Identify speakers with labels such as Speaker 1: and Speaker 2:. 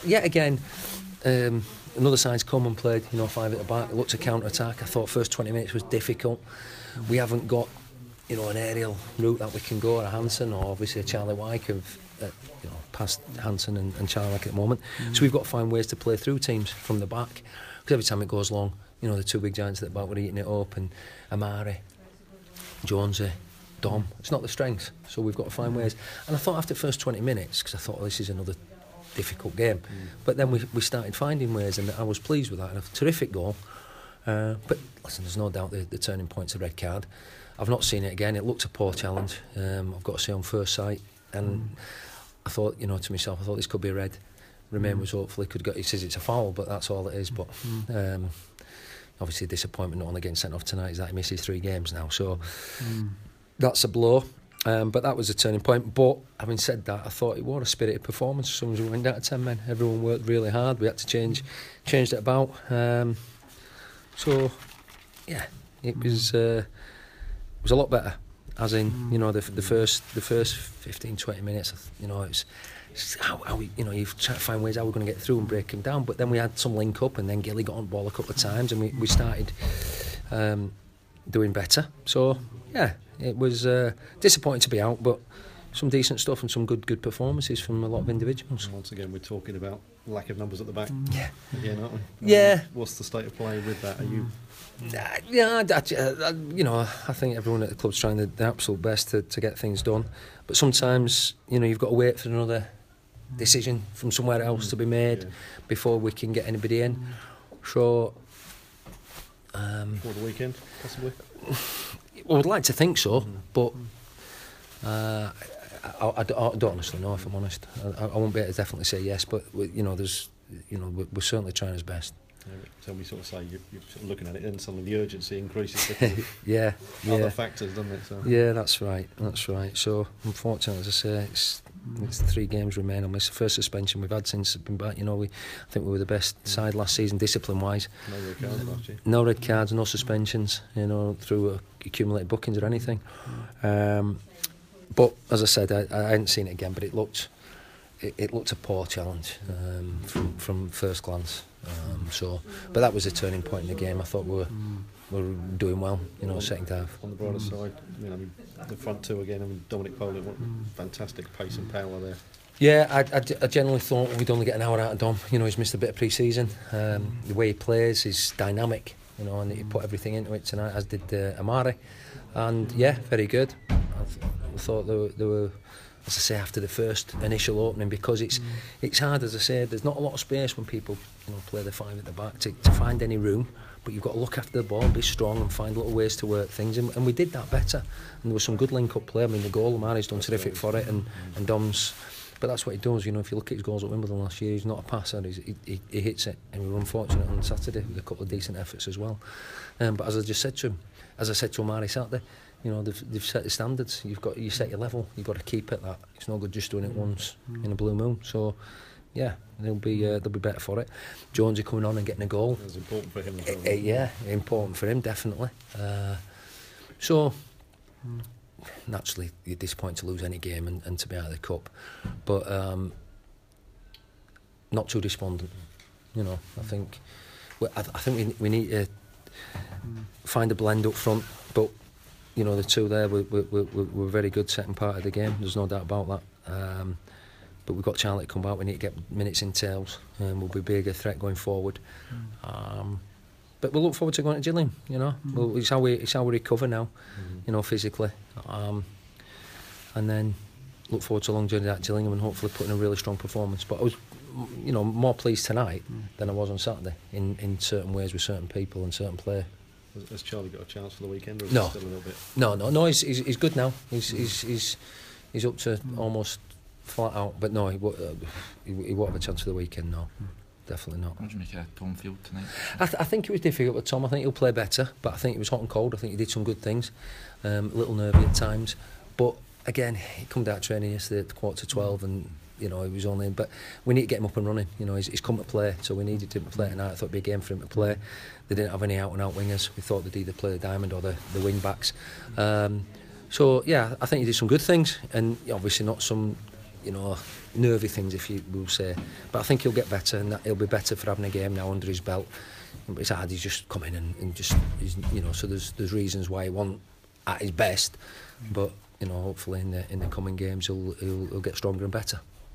Speaker 1: yet again, another side's come and played, 5 at the back. It looked to counter-attack. I thought first 20 minutes was difficult. We haven't got, an aerial route that we can go, or a Hansen, or obviously a Charlie Wyke of, past Hansen and Charlie Wyke at the moment. So we've got to find ways to play through teams from the back, because every time it goes long, the two big giants at the back were eating it up, and Amari, Jonesy, Dom. It's not the strength, so we've got to find ways. And I thought after the first 20 minutes, because I thought, this is another difficult game, but then we started finding ways, and I was pleased with that. And a terrific goal. But listen, there's no doubt the turning point's a red card. I've not seen it again. It looked a poor challenge, I've got to say, on first sight, and I thought, to myself, I thought this could be a red. Remain was hopefully could get. He says it's a foul, but that's all it is. But obviously, disappointment not only getting sent off tonight is that he misses 3 games now. So that's a blow. But that was a turning point. But having said that, I thought it was a spirited performance. As soon as we went down to 10 men, everyone worked really hard. We had to change it about. So yeah, it was a lot better. As in, the first 15-20 minutes, it's how we, you've tried to find ways how we're going to get through and break him down. But then we had some link up, and then Gilly got on ball a couple of times, and we started doing better. So yeah, it was disappointing to be out, but some decent stuff and some good performances from a lot of individuals.
Speaker 2: And once again, we're talking about lack of numbers at the back.
Speaker 1: Yeah,
Speaker 2: again, aren't we?
Speaker 1: Yeah.
Speaker 2: What's the state of play with that? Are you?
Speaker 1: I think everyone at the club's trying their absolute best to get things done, but sometimes you've got to wait for another decision from somewhere else to be made before we can get anybody in. So
Speaker 2: for the weekend, possibly.
Speaker 1: I would like to think so, but I don't honestly know, if I'm honest. I won't be able to definitely say yes, but we're certainly trying our best.
Speaker 2: So we sort of say you're sort of looking at it, and suddenly the urgency increases.
Speaker 1: Yeah.
Speaker 2: Other factors, doesn't it? So.
Speaker 1: Yeah, that's right. So unfortunately, as I say, it's 3 games remain on this. The first suspension we've had since I've been back. I think we were the best side last season, discipline-wise.
Speaker 2: No red cards last year.
Speaker 1: No red cards, no suspensions. Through accumulated bookings or anything. But as I said, I hadn't seen it again, but it looked a poor challenge from first glance. But that was a turning point in the game. I thought we were doing well, second half.
Speaker 2: On the brighter side, the front two again. Dominic Poling, what fantastic pace and power there.
Speaker 1: Yeah, I generally thought we'd only get an hour out of Dom. He's missed a bit of pre-season. The way he plays is dynamic, and he put everything into it tonight, as did Amari. And yeah, very good. I thought they were, as I say, after the first initial opening, because it's hard, as I say, there's not a lot of space when people play the 5 at the back to find any room, but you've got to look after the ball, be strong and find little ways to work things, and we did that better, and there was some good link-up play. I mean, the goal, Amari's done terrific for it, and Dom's, but that's what he does. If you look at his goals at Wimbledon last year, he's not a passer, he hits it, and we were unfortunate on Saturday with a couple of decent efforts as well. But as I just said to him, as I said to Amari Saturday, they've set the standards. You set your level. You've got to keep it that. It's no good just doing it once in a blue moon. So, yeah, they'll be better for it. Jonesy coming on and getting a goal.
Speaker 2: It was important for him as well.
Speaker 1: Yeah, important for him, definitely. So, naturally, you're disappointed to lose any game and to be out of the cup, but not too despondent. I think we need to find a blend up front, but. The two there were very good second part of the game. There's no doubt about that. But we've got Charlie to come back. We need to get minutes in tails, and we'll be a bigger threat going forward. But we'll look forward to going to Gillingham. It's how we recover now. Physically, and then look forward to a long journey at Gillingham and hopefully putting a really strong performance. But I was, more pleased tonight than I was on Saturday in certain ways with certain people and certain players.
Speaker 2: Has Charlie got a chance for the weekend, or is
Speaker 1: no.
Speaker 2: it still a little bit?
Speaker 1: No. He's good now. He's up to almost flat out. But no, he won't have a chance for the weekend. No, definitely not.
Speaker 3: What do you make of Tom Field tonight?
Speaker 1: I think it was difficult with Tom. I think he'll play better, but I think it was hot and cold. I think he did some good things. A little nervy at times, but again, he come down training yesterday at 11:45 and. He was only, but we need to get him up and running. He's come to play, so we needed him to play tonight. I thought it'd be a game for him to play. They didn't have any out-and-out wingers. We thought they'd either play the diamond or the wing backs. So yeah, I think he did some good things, and obviously not some you know, nervy things, if you will say. But I think he'll get better, and that he'll be better for having a game now under his belt. But it's hard, he's just come in and just, you know, so there's reasons why he wasn't at his best. But, you know, hopefully in the coming games he'll get stronger and better.